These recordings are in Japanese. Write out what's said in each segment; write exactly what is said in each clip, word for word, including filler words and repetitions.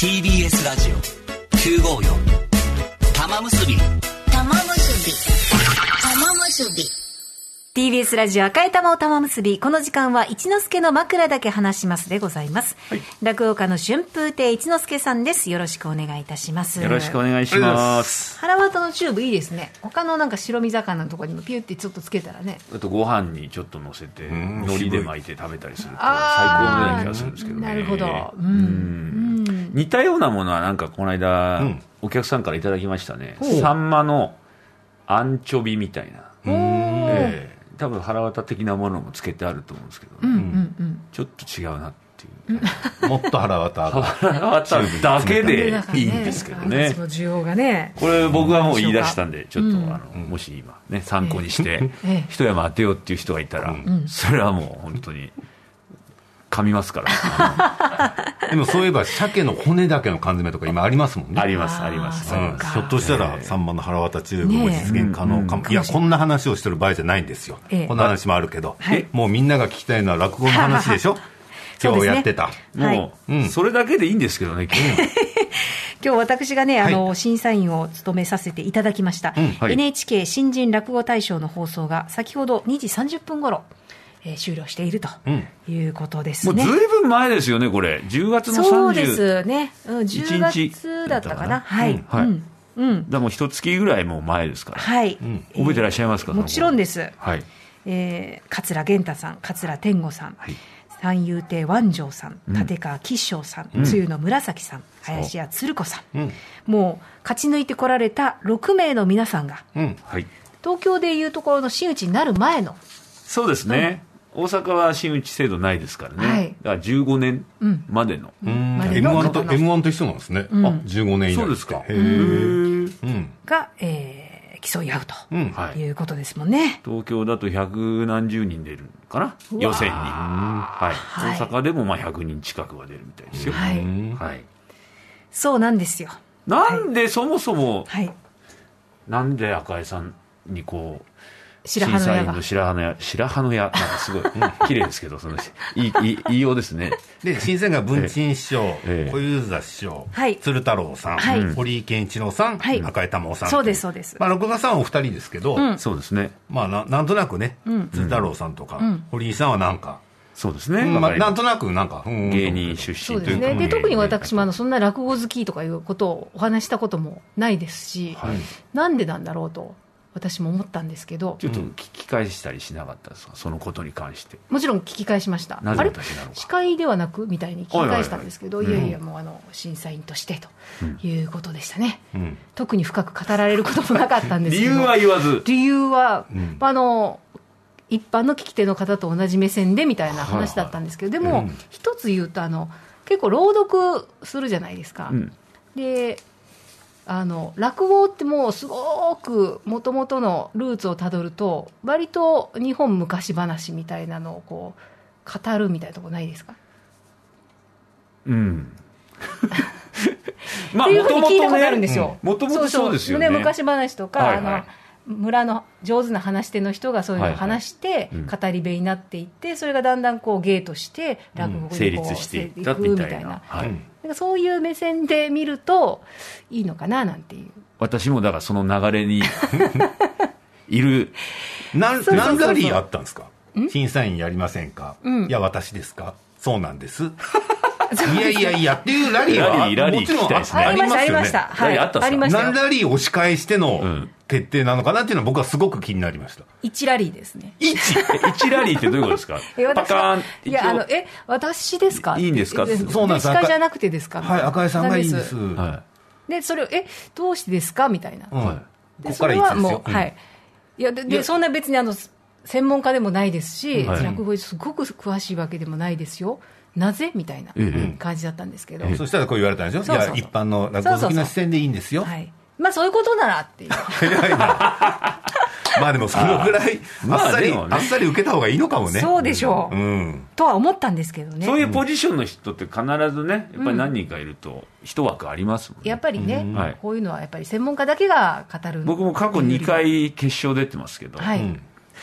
ティービーエス ラジオきゅうごーよん玉結び玉結び玉結びティービーエス ラジオ赤い玉を玉結び、この時間は一之輔の枕だけ話しますでございます、はい、落語家の春風亭一之輔さんです。よろしくお願いいたします。 よろしくお願いします。 腹渡のチューブいいですね。他のなんか白身魚のところにもピュッてちょっとつけたらね、 あとご飯にちょっと乗せて海苔で巻いて食べたりすると最高のような気がするんですけどね。 なるほど、うんうん、似たようなものはなんかこの間、うん、お客さんからいただきましたね。サンマのアンチョビみたいな、えー多分腹渡的なものもつけてあると思うんですけど、ね、うんうんうん、ちょっと違うなっていう、ね、 もっと腹渡腹渡だけでいいんですけどね。 その需要がね、 これ僕はもう言い出したんでちょっと、うん、あのもし今ね参考にして一山当てようっていう人がいたら、うん、それはもう本当に噛みますからでもそういえば鮭の骨だけの缶詰とか今ありますもんね。 ありますあります、 うん、ひょっとしたらサンマの腹渡チューブも実現可能かも、ね、いやこんな話をしてる場合じゃないんですよ、ええ、こんな話もあるけど、はい、もうみんなが聞きたいのは落語の話でしょ今日やってた、 ね、もう、はい、それだけでいいんですけどね今日今日私がね、あの、はい、審査員を務めさせていただきました、うんはい、エヌエイチケー 新人落語大賞の放送が先ほどにじさんじゅっぷん頃えー、終了しているということですね、 うん、もうずいぶん前ですよねこれじゅうがつのさんじゅうそうですね、うん、じゅうがつだったかな、はい、うんはいうんうん、 だもう一月ぐらいもう前ですから、 はいうん、覚えてらっしゃいますか。 もちろんです、 はいえー、桂源太さん、桂天吾さん、はい、三遊亭万丈さん、立川吉祥さん、うん、露の紫さん、林家鶴子さん、うん、もう勝ち抜いてこられたろくめいの皆さんが、うんはい、東京でいうところの真打ちになる前のそうですね、うん大阪は真打ち制度ないですからね、はい、だからじゅうごねんまでの、うん、 エムワン と エムワン と一緒なんですね、うん、あじゅうごねん以内そうですかへー、うん、が、えー、競い合うということですもんね、はい、 東京だと百何十人出るかな予選に、はいはい、大阪でもまあひゃくにん近くは出るみたいですよ、はいはい、 そうなんですよ。 なんでそもそも、はい、なんで赤江さんにこう白羽の矢が審査員の白羽の矢白羽の矢なんかすごい綺麗ですけどそのいいいい言いようですね。 で審査員が文珍師匠、ええ、小遊三師匠、はい、鶴太郎さん、はい、堀井健一郎さん、はい、赤江玉緒さんそうですそうです、 まあ、録画さんはお二人ですけど、うん、 そうですね、 まあ、な, なんとなくね、うん、鶴太郎さんとか、うん、堀井さんはなんかそうですね、 うんまあ、なんとなくなんか芸人出身というか、 ね、で特に私もあのそんな落語好きとかいうことをお話したこともないですし、はい、なんでなんだろうと私も思ったんですけど、 ちょっと聞き返したりしなかったですか、そのことに関して。 もちろん聞き返しました。 なぜ私なのか、 司会ではなくみたいに聞き返したんですけど、いやいやもうあの審査員としてということでしたね、うん、特に深く語られることもなかったんですけど理由は言わず理由は、うん、あの一般の聞き手の方と同じ目線でみたいな話だったんですけど、はいはい、でも、うん、一つ言うとあの結構朗読するじゃないですか、うん、であの落語ってもうすごくもともとのルーツをたどると割と日本昔話みたいなのをこう語るみたいなところないですか。 うんまあ、っていうふうに聞いたことあるんですよ。 もともとそうですよね。 昔話とか、はいはい、あの村の上手な話し手の人がそういうのを話して語り部になっていって、はいはいうん、それがだんだんこう芸として落語にこう、うん、 成立していったみたいな、はい、 なんかそういう目線で見るといいのかななんていう。 私もだからその流れにいる何ラリーあったんですか。審査員やりませんか、うん、いや私ですかそうなんですいやいやいやっていうラリーはラリーラリーもちろん あ, ありましたありました、はい、 あったんですか。 何ラリー押し返しての決定なのかなっていうのは僕はすごく気になりました。 いちラリーですね。 いち, いちラリーってどういうことですかパカーンいやあのえ私ですかいいんですか。 そうなんです。司会じゃなくてですか。 はい赤井さんがいいんです。 はい、でそれをえどうしてですかみたいな、 はい、 でここからいつですよ、 うはい、いや で, でそんな別にあの専門家でもないですし、はい、落語すごく詳しいわけでもないですよ。なぜみたいな感じだったんですけど、 ええ、そしたらこう言われたんですよ。そうそうそう、いや一般の落語好きな視点でいいんですよ。 そうそうそう、はい、まあそういうことならっていう早いなまあでもそのぐらいあっさり、まあね、あっさり受けた方がいいのかもね。 そうでしょう、うん、とは思ったんですけどね。 そういうポジションの人って必ずねやっぱり何人かいると一枠ありますもんね、 うん、やっぱりね、 うん、 こういうのはやっぱり専門家だけが語る。 僕も過去にかい決勝出てますけど、はい、うん、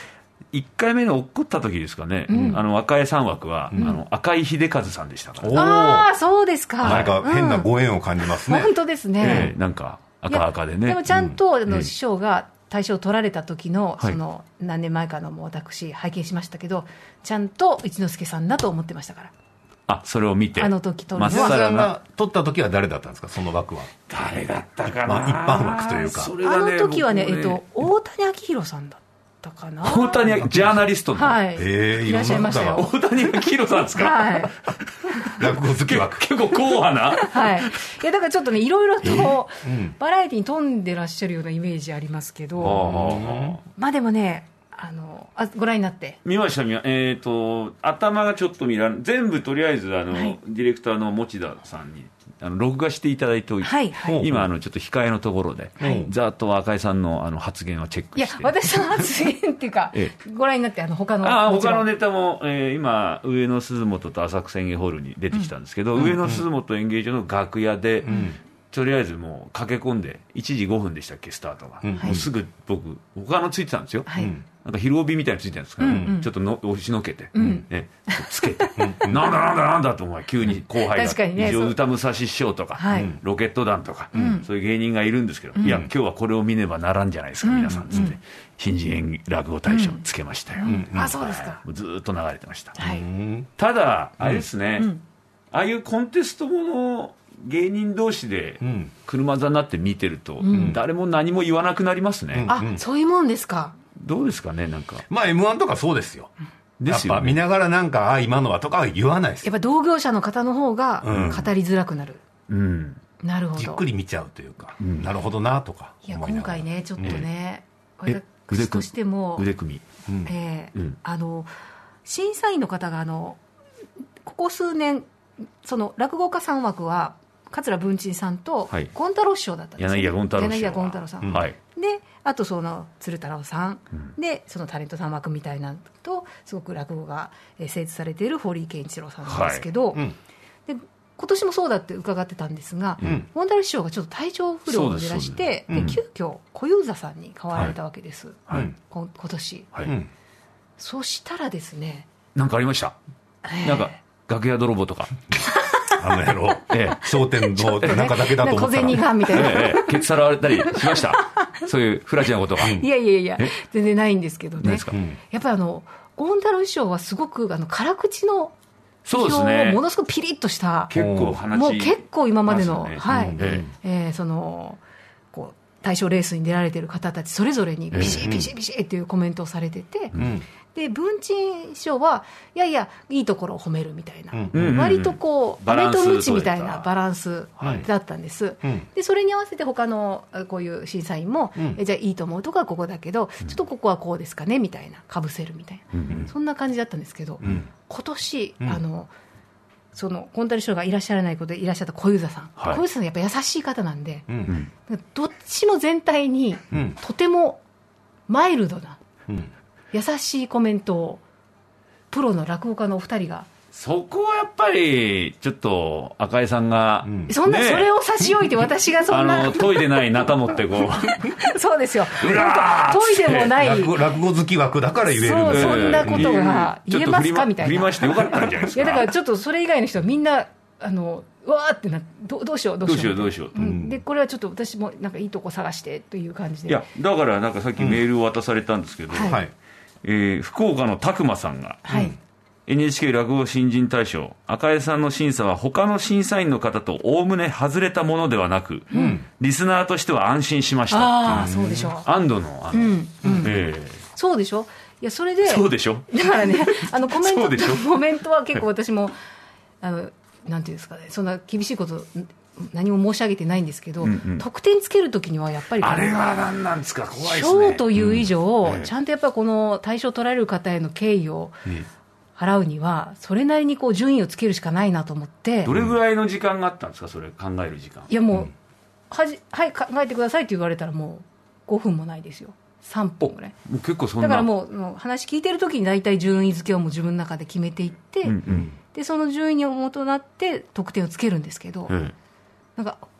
いっかいめの落っこった時ですかね、うん、あの赤江さん枠は、うん、あの赤井秀和さんでしたから。 ああそうですか。 なんか変なご縁を感じますね、 うん、本当ですね、 えー、なんか赤赤でね。 でもちゃんと、うん、あの師匠が大賞を取られた時の、その何年前かのも私拝見しましたけど、ちゃんと一之輔さんだと思ってましたから。 あ、それを見て、 あの時取るのは松田さんが取った時は誰だったんですか、その枠は。 誰だったかな、 まあ、一般枠というか。 それがね、あの時はね、えっと、大谷昭宏さんだったかな。 大谷ジャーナリストの、 はい、 えー、 いらっしゃいましたよ。 大谷昭宏さんですか。はい。 落語好き枠結構硬派な。 はい。いやだからちょっとね、いろいろとバラエティに富んでらっしゃるようなイメージありますけど、うん、まあでもね。あのあご覧になって見ました見まえっ、ー、と頭がちょっと見られ全部とりあえずあの、はい、ディレクターの持田さんにあの録画していただいておいて、はいはい、今あのちょっと控えのところで、はい、ざっと赤井さんのあの発言をチェックして。 いや私の発言っていうか、ええ、ご覧になってあの他のあ他のネタも、えー、今上野鈴本と浅草演芸ホールに出てきたんですけど、うん、上野鈴本演芸場の楽屋で、うん、とりあえずもう駆け込んでいちじごふんでしたっけスタートが、うん、もうすぐ僕他のついてたんですよ、はい、なんか昼帯みたいについてるんですから、うんうん、ちょっとの押しのけて、うんね、つけてなんだなんだなんだと思う急に後輩が、ね、歌武蔵師匠とか、はい、ロケット団とか、うん、そういう芸人がいるんですけど、うん、いや今日はこれを見ねばならんじゃないですか、うん、皆さんつって、うん、新人演技落語大賞つけましたよ、うんうん、あそうですか。 ずーっと流れてました、はい、ただあれですね、うん、ああいうコンテストもの芸人同士で車座になって見てると、うん、誰も何も言わなくなりますね、うん、 あそういうもんですか。 どうですかね。なんかまあ エムワン とかそうですよ、 ですよね、 やっぱ見ながらなんかあ今のはとかは言わないです。 やっぱ同業者の方の方が語りづらくなる、うん、なるほど。 じっくり見ちゃうというか、うん、なるほどなとか。 いや今回ねちょっとね、うん、私としても腕組み、うんえーうん、あの審査員の方があのここ数年その落語家さん枠は桂文珍さんと権太郎師匠だったんですよ、ね、 柳家権太郎師匠、 柳家権太郎さん、うん、であとその鶴太郎さん、うん、でそのタレントさん枠みたいなのとすごく落語が精通されている堀井健一郎さんなんですけど、はいうん、で今年もそうだって伺ってたんですが、うん、権太郎師匠がちょっと体調不良を出だして、で急遽小遊三さんに変わられたわけです、はい、今年、はい、そしたらですね、 なんかありました、えー、なんか楽屋泥棒とかあの野郎、ええ、商店の中だけだと思ったら、 小銭がみたいな、 ええ、ケツさらわれたりしましたそういうフラチなことが。 いやいやいや全然ないんですけどね。やっぱりあの権太郎師匠はすごくあの辛口のそうですね、 ものすごくピリッとした結構話もう結構今までの、 ね、 はい、 うんええー、そのこう大賞レースに出られている方たちそれぞれにビシビシビシっていうコメントをされてて、うん、で文珍師匠はいやいやいいところを褒めるみたいな、うん、割とこうアメとムチみたいなバランスだったんです、はいうん、でそれに合わせて他のこういう審査員も、うん、えじゃあいいと思うとこはここだけど、うん、ちょっとここはこうですかねみたいなかぶせるみたいな、うん、そんな感じだったんですけど、うん、今年、うん、あのその権太郎師匠がいらっしゃらないことでいらっしゃった小遊三さん、はい、小遊三さんやっぱ優しい方なんで、うん、どっちも全体にとてもマイルドな、うん、優しいコメントをプロの落語家のお二人が。 そこはやっぱりちょっと赤井さんが、うんそんな、ね、それを差し置いて私がそんなあの研いでないナタ持ってこうそうですよ、研いでもない落, 落語好き枠だから言えるそう、そんなことが言えますかみたいな。 振り回してよかったんじゃないですか。 いやだからちょっとそれ以外の人はみんなあのわーってな ど, どうしようどうしようどうしようどうしよう、うん、 でこれはちょっと私もなんかいいとこ探してという感じで。 いやだからなんかさっきメールを渡されたんですけど、うんはいえー、福岡の拓磨さんが、はい、エヌエイチケー 落語新人大賞赤江さんの審査は他の審査員の方とおおむね外れたものではなく、うん、リスナーとしては安心しましたっていう。 ああそうでしょう。 安堵のあの、うんうんえー、 そうでしょ。いやそれでそうでしょ。 だからねあのコメントコメントは結構私もあのなんていうんですかね、そんな厳しいこと何も申し上げてないんですけど、うんうん、得点つけるときにはやっぱりあれは何なんですか、怖いですね。 賞という以上、うんええ、ちゃんとやっぱりこの大賞を取られる方への敬意を払うにはそれなりにこう順位をつけるしかないなと思って。 どれぐらいの時間があったんですか、それ考える時間。 いやもう、うん、はじはい考えてくださいって言われたらもうごふんもないですよ。さんぷんぐらい。 もう結構そんな。 だからもう、もう話聞いてるときに大体順位付けをもう自分の中で決めていって、うんうん、でその順位に基なって得点をつけるんですけど、うん、なんかこう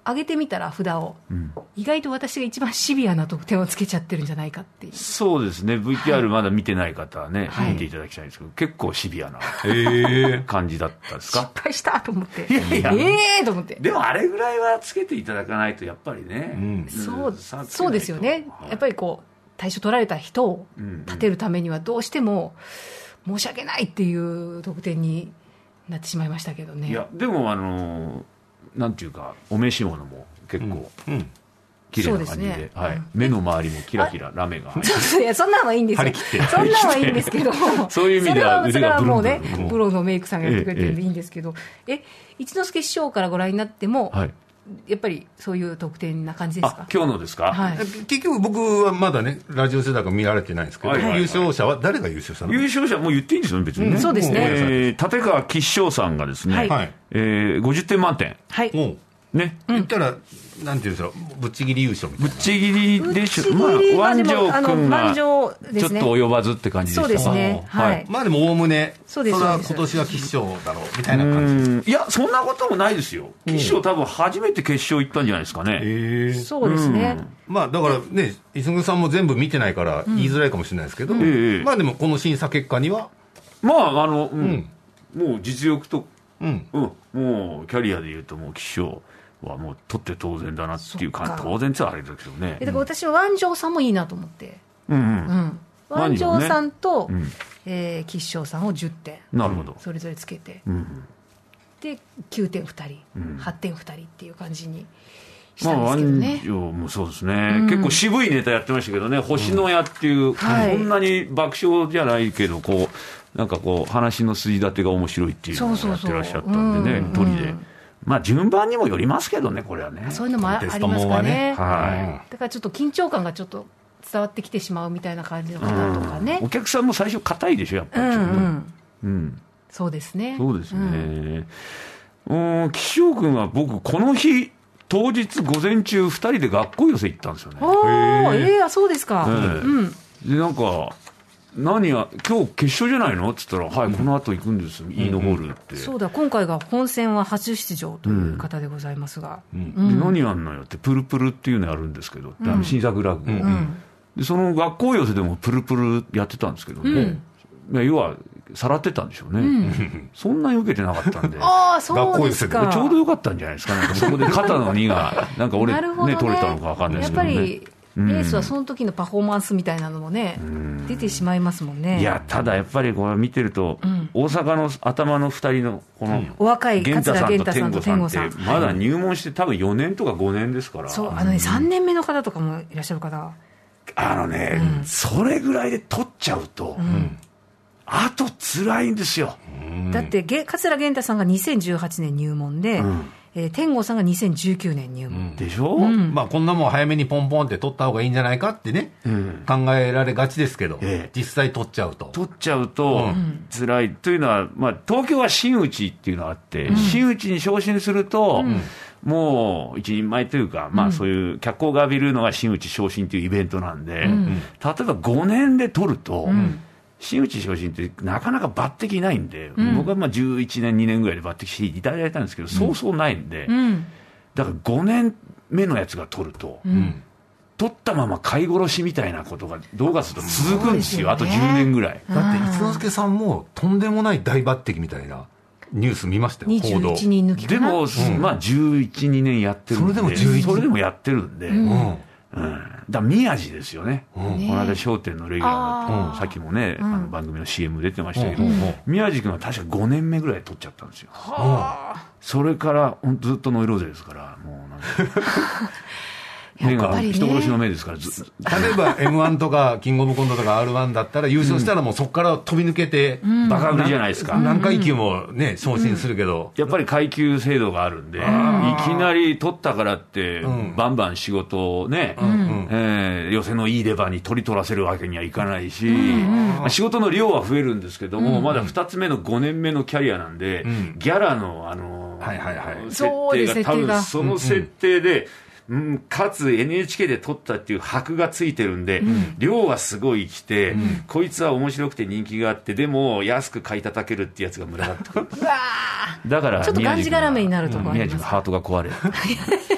上げてみたら札を、うん、意外と私が一番シビアな得点をつけちゃってるんじゃないかっていう。 そうですね、 ブイティーアール まだ見てない方はね、はい、見ていただきたいんですけど、結構シビアな感じだったですか。 失敗したと思って、 いやいや、 ええー、と思って。 でもあれぐらいはつけていただかないとやっぱりね、うん、 そうそうですよね、はい、やっぱりこう対象取られた人を立てるためにはどうしても申し訳ないっていう得点になってしまいましたけどね。 いやでもあのなんていうかお召し物も結構、うんうん綺麗な感じ で, で、ねはいうん、目の周りもキラキララメが入っていやそんなのはいいんですよ、そんなのはいいんですけどそういう意味では腕がブルンブルン、 それはもうねプロのメイクさんがやってくれてるんでいいんですけど、ええ一之輔師匠からご覧になっても、はい、やっぱりそういう得点な感じですか。 あ今日のですか、はい、 結局僕はまだねラジオ世代が見られてないんですけど、はいはいはい、優勝者は誰が優勝したの。 優勝者もう言っていいんですよね別にね、うん、 そうですね、 えー、立川吉祥さんがですね、はいえー、ごじゅってん満点、 はい、 ね、言ったら、なんていうんですか、ぶっちぎり優勝みたいな。 ぶっちぎりでしょ、まあ、万丈君がちょっと及ばずって感じでした。 そうですね、はい、 まあでもおおむね、 それは今年は吉祥だろうみたいな感じ。いや、そんなこともないですよ、吉祥、多分初めて決勝行ったんじゃないですかね。 えー、そうですね、 まあ、だからね、磯村さんも全部見てないから言いづらいかもしれないですけど、うん、まあでも、この審査結果には、 まあ、あの、うん、もう実力と、うんうん、もうキャリアでいうと、もう吉祥。はもう取って当然だなっていうか、当然ってあれだけどね。 だから私は万丈さんもいいなと思って、うんうんうん、万丈さんと、ねうんえー、吉祥さんをじゅってんなるほどそれぞれつけて、うんうん、できゅうてんふたり、うん、はってんふたりっていう感じにしたんですけどね。 まあ、万丈もそうですね、うん、結構渋いネタやってましたけどね、星のやっていう、うん、そんなに爆笑じゃないけどこうなんかこう話の筋立てが面白いっていうのをやってらっしゃったんでね、鳥で。まあ、順番にもよりますけどね、これはね。 そういうのもありますかね。はい。だからちょっと緊張感がちょっと伝わってきてしまうみたいな感じの方とかね。 うん、お客さんも最初硬いでしょ、やっぱり。うんうんうん、 そうですね。 そうですね。うん、岸尾君は僕この日当日午前中ふたりで学校寄せ行ったんですよね。 おー、えー、あ、そうですか。えー、うん。 でなんか。何や今日決勝じゃないのって言ったら、はい、この後行くんです、飯野ホールって。 そうだ、今回が本戦は初出場という方でございますが、 うんうん、で何やんのよって、プルプルっていうのやるんですけど、うん、新作落語、うん、でその学校寄せでもプルプルやってたんですけどね、うん、要はさらってたんでしょうね、うん、そんなに受けてなかったんであそうですか、 ちょうどよかったんじゃないですか、なんかそこで肩の荷がなんか俺ねね取れたのか分かんないですけどね。やっぱりレースはその時のパフォーマンスみたいなのもね、うん、出てしまいますもんね。 いやただやっぱりこれ見てると、うん、大阪の頭のふたりのこの、うん、 お若い桂源太さんと天吾さんってまだ入門して多分よねんとかごねんですから。 そうあの、ね、さんねんめの方とかもいらっしゃる方、 あのね、うん、それぐらいで取っちゃうと、うん、あと辛いんですよ、 うん、だって桂源太さんがにせんじゅうはちねん入門で、うんえー、天吾さんがにせんじゅうきゅうねん入門、うん、 でしょ、 うん、まあこんなもん早めにポンポンって取った方がいいんじゃないかってね、うん、考えられがちですけど、ええ、実際取っちゃうと取っちゃうと辛い、うん、というのは、まあ、東京は真打ちっていうのがあって、うん、真打ちに昇進すると、うん、もう一人前というか、まあ、そういう脚光が浴びるのが真打ち昇進というイベントなんで、うん、例えばごねんで取ると、うん真打ち昇進ってなかなか抜擢ないんで、うん、僕はまあじゅういちねんにねんぐらいで抜擢していただいたんですけど、うん、そうそうないんで、うん、だからごねんめのやつが取ると、うん、取ったまま飼い殺しみたいなことがどうかすると続くんですよ、あとじゅうねんぐらい。 だって一之輔さんもとんでもない大抜擢みたいなニュース見ましたよ、報道。 にじゅういちにん抜きかな。 でも、うん、まあじゅういち、にねんやってるんで、それでもじゅういちそれでもやってるんで、うんうんうん、だ宮地ですよね、うん、この間笑点のレギュラーの、さっきもね、うん、あの番組の シーエム 出てましたけど、うん、宮地君は確かごねんめぐらいで取っちゃったんですよ、はあ、それからずっとノイローゼですから、もうなんか目が人殺しの目ですから、ず例えば エムワン とかキングオブコントとか アールワン だったら優勝したらもうそこから飛び抜けて、 うん、バカ売りじゃないですか。 何階級もね昇進するけど、 うん、やっぱり階級制度があるんで、いきなり取ったからって、うん、バンバン仕事をね、うんえー、寄せのいいレバーに取り取らせるわけにはいかないし、うんまあ、仕事の量は増えるんですけども、うん、まだふたつめのごねんめのキャリアなんで、うん、ギャラのあの、はいはいはい、設定が多分その設定で、うん、かつ エヌエイチケー で撮ったっていう箔がついてるんで、うん、量はすごい来て、うん、こいつは面白くて人気があってでも安く買い叩けるってやつが群がってくるだからちょっとがんじがらめになるとこあります、 宮地のハートが壊れる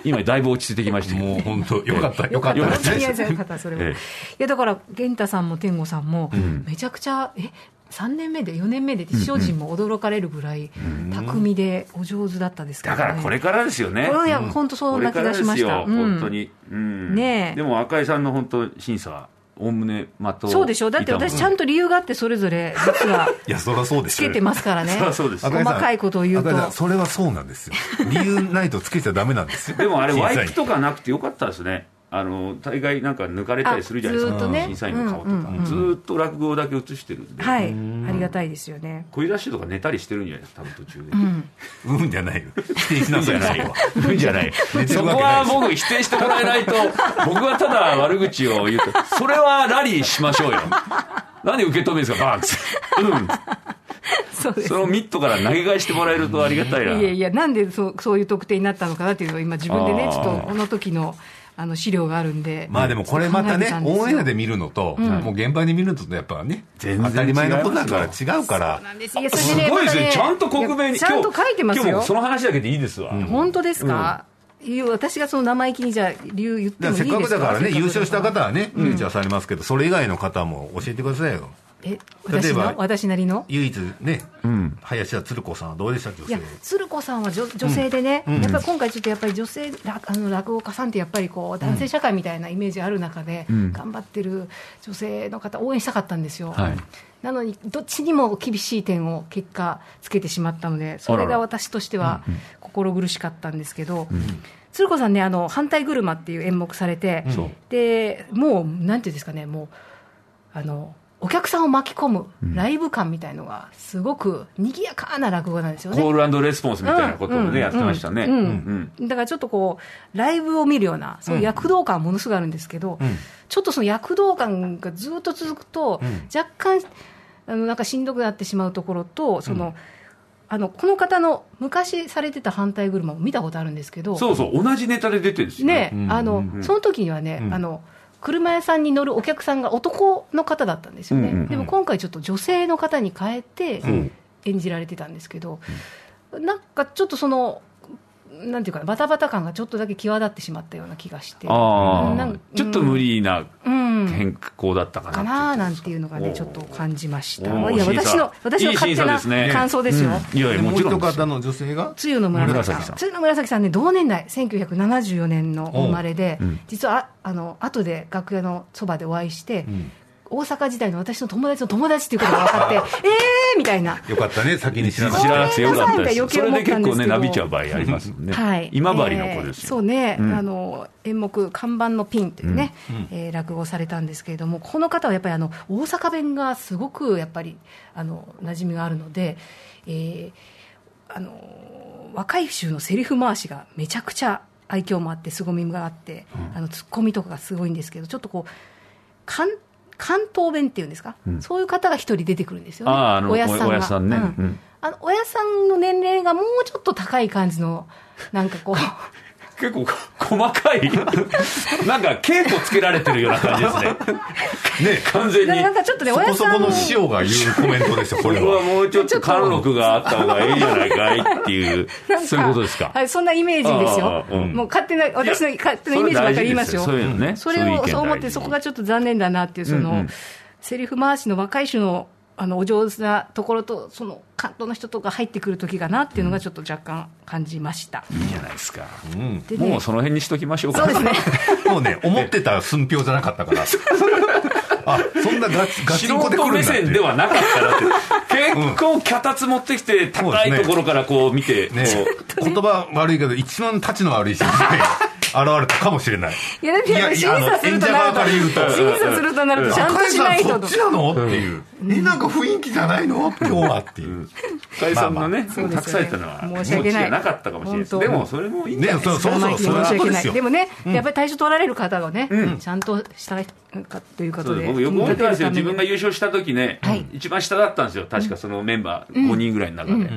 今だいぶ落ち着いてきました。 もう本当よかったよかった本当によかったそれは、ええ、いやだから源太さんも天吾さんもめちゃくちゃ、うん、えさんねんめでよねんめでって精進も驚かれるぐらい巧みでお上手だったですけど、ね、 だからこれからですよね。 これは本当そんな気がしました。 これからですよ、うん、本当に、うん、ねえ。でも赤井さんの本当審査はおおむね的をそうでしょ。だって私ちゃんと理由があってそれぞれ実はいやそりゃそうですつけてますからね。 そりゃそうです。 細かいことを言うとそれはそうなんですよ。理由ないとつけちゃダメなんですよ。 でもあれワイプとかなくてよかったですね。あの大概なんか抜かれたりするじゃないですか、 ずっとね、 審査員の顔とか、うんうんうん、ずっと落語だけ映してるんで、 はい、ありがたいですよね。 声出しとか寝たりしてるんじゃないですか、多分途中で。 うん、うんじゃないよ。否定しなさい。 うんじゃない。そこは僕否定してもらえないと、僕はただ悪口を言うと、それはラリーしましょうよ。何受け止めるんですか、バーンって。うん。そうですね、そのミットから投げ返してもらえるとありがたいな。 いやいや、なんでそ う, そういう特典になったのかなっていうのを今自分でね、ちょっとこの時のあの資料があるんで。 まあでもこれまたね、オンエアで見るのと、うん、もう現場で見るのとやっぱね、全然当たり前のことだから違うから。 そうなんです。いや、 それでね、すごいですね。ちゃんと克明に。 ちゃんと書いてますよ。 今日もその話だけでいいですわ。 うん、本当ですか、うん、私がその生意気にじゃあ理由言ってもいいですか。 せっかくだからね、優勝した方はね、フィーチャーされますけど、それ以外の方も教えてくださいよ。 え私の私なりの唯一ね、うん、林家つる子さんはどうでした。女性。いやつる子さんは 女, 女性でね、うん、やっぱり今回ちょっとやっぱり女性あの落語家さんってやっぱりこう男性社会みたいなイメージある中で、うん、頑張ってる女性の方応援したかったんですよ、はい、なのにどっちにも厳しい点を結果つけてしまったので、それが私としては心苦しかったんですけど、うんうん、つる子さんね、あの反対車っていう演目されて、うん、でもうなんていうんですかね、もうあのお客さんを巻き込むライブ感みたいのがすごく賑やかな落語なんですよね。 コール&レスポンスみたいなことをね、うん、やってましたね、うんうんうん、だからちょっとこうライブを見るようなそういう躍動感ものすごいあるんですけど、うん、ちょっとその躍動感がずっと続くと、うん、若干あのなんかしんどくなってしまうところと、その、うん、あのこの方の昔されてた反対車を見たことあるんですけど、 そうそう同じネタで出てるんですよね。 ね、あの、うんうん、その時にはね、うん、あの車屋さんに乗るお客さんが男の方だったんですよね、うんうんうん、でも今回ちょっと女性の方に変えて演じられてたんですけど、うん、なんかちょっとそのなんていうかバタバタ感がちょっとだけ際立ってしまったような気がして、 あなんちょっと無理な変更だったかな、 かななんていうのがねちょっと感じました。いや私の私の勝手な感想ですよ。 いやいやもちろん。もう一方の女性が露の紫さん。露の紫さんね、同年代せんきゅうひゃくななじゅうよねんの生まれで、うん、実はあの後で楽屋のそばでお会いして。うん、大阪時代の私の友達の友達っていうことが分かってえーみたいな。 よかったね、先に知らな知らなくてよかったです。それで結構ね、なびちゃう場合ありますもんね。はい、今治の子ですよ、えー、 そうね、うん、あの演目看板のピンというね、うんうんえー、落語されたんですけれども、この方はやっぱりあの大阪弁がすごくやっぱりあの馴染みがあるので、えー、あの若い衆のセリフ回しがめちゃくちゃ愛嬌もあって凄みがあって、うん、あのツッコミとかがすごいんですけど、ちょっとこう関関東弁っていうんですか、うん、そういう方が一人出てくるんですよね。 ああのおやさんが、おやさんね、うんうん、 あのおやさんの年齢がもうちょっと高い感じのなんかこう結構細かいなんか稽古つけられてるような感じですねね完全になんかちょっとね、 そこそこの師匠が言うコメントですよこれは。 これはもうちょっと貫禄があった方がいいじゃないかいっていうそういうことですか。 はい、そんなイメージですよ、うん、もう勝手な私の勝手なイメージばっかり言いますよ。 そういうのね、 それをそう思って、そこがちょっと残念だなっていう、その、うんうん、セリフ回しの若い種のあのお上手なところと、その関東の人とか入ってくる時かなっていうのがちょっと若干感じました、 うん、いいじゃないですか、うんでね、もうその辺にしときましょうか。 そうですねもうね、思ってた寸評じゃなかったからあ、そんなガチガチンコで来るんだって。 素人目線ではなかったなって結構脚立持ってきて高いところからこう見て、 ねね、言葉悪いけど一番タチの悪いし現れたかもしれない。 いやだって審査するとなると審査するとなるとちゃんとしないと。 そっちなのっていう、うん、えなんか雰囲気じゃないの今日はっていう。 深井さんのね、まあまあ、託されたのは申し訳ないなかったかもしれないです。でもそれもいいんじゃないですか。ね、そうそうそう、 申し訳ない。でもね、うん、やっぱり対象取られる方がね、うん、ちゃんとしたかということで。 僕よく思ったんですよ。自分が優勝した時ね、はい、一番下だったんですよ。確かそのメンバーごにんぐらいの中で、うんうん、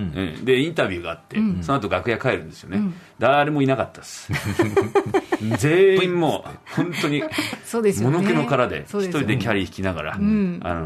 でインタビューがあって、うん、その後楽屋帰るんですよね。うん、誰もいなかったです。全員もう本当に物気の殻で一人でキャリー引きながら、うん、あの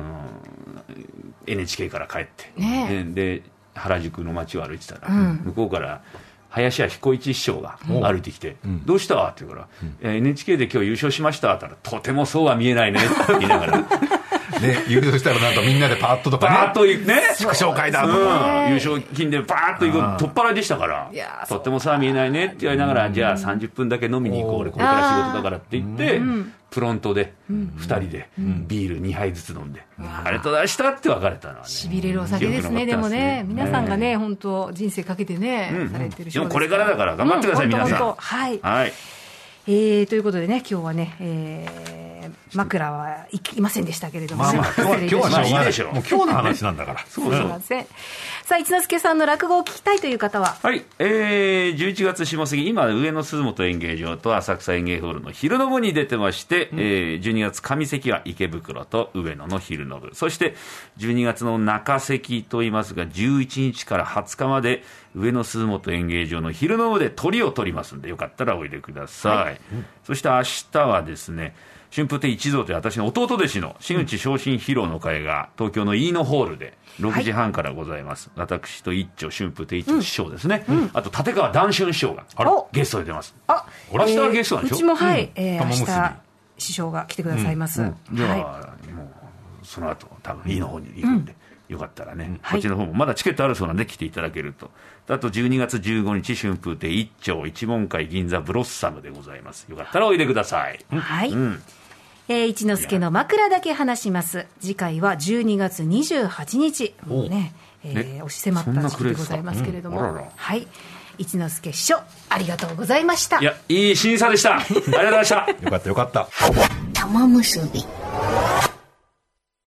エヌエイチケー から帰って、ね、で原宿の街を歩いてたら、うん、向こうから林家彦一師匠が歩いてきて、うん、どうしたって言うから、うん、エヌエイチケー で今日優勝しましたって言ったら、とてもそうは見えないねって言いながらね、 優勝したらなんかみんなでパーッととかね、 パーッと行くね、 祝勝会だとか、うん、優勝金でパーッと行く取っ払いでしたから、とってもそうは見えないねって言いながら、じゃあさんじゅっぷんだけ飲みに行こう、俺これから仕事だからって言って、プロントでふたりでビールにはいずつ飲んで、ありがとうございましたって別れたのはね、 しびれるお酒ですね。でもね、皆さんがね、本当人生かけてね、されてる。 でもこれからだから頑張ってください、皆さん。 はい、 はい、 えー、ということでね、今日はね、えー、枕はいきませんでしたけれども、 まあまあ今日はしょうがないでしょう。もう今日の話なんだから。 そうすみません。さあ、一之輔さんの落語を聞きたいという方は、 はい、えー、じゅういちがつ下過ぎ、今上野鈴本演芸場と浅草演芸ホールの昼の部に出てまして、うん、えー、じゅうにがつ上関は池袋と上野の昼の部、そしてじゅうにがつの中関と言いますが、じゅういちにちからはつかまで上野鈴本演芸場の昼の部で鳥を取りますんで、よかったらおいでください。はい、うん、そして明日はですね、春風亭一蔵という私の弟弟子の真打ち昇進披露の会が東京の飯野ホールでろくじはんからございます。はい、私と一丁春風亭一丁師匠ですね、うん、あと立川談春師匠がゲストで出ます。 あ、 明日はゲストなんでしょ。 うちもはい、うん、えー、明日師匠が来てくださいます。うんうん、じゃあ、はい、もうその後多分飯野方に行くんで、うん、よかったらね、うん、こっちの方もまだチケットあるそうなんで来ていただけると。あとじゅうにがつじゅうごにち春風亭一丁一門会銀座ブロッサムでございます。よかったらおいでください。 はい、 うん、 えー、一之輔の枕だけ話します。次回はじゅうにがつにじゅうはちにち、もうね、えー、押し迫った時期でございますけれども、うん、はい、一之輔師匠ありがとうございました。 いや、いい審査でした。ありがとうございました。 よかったよかった。 玉結び。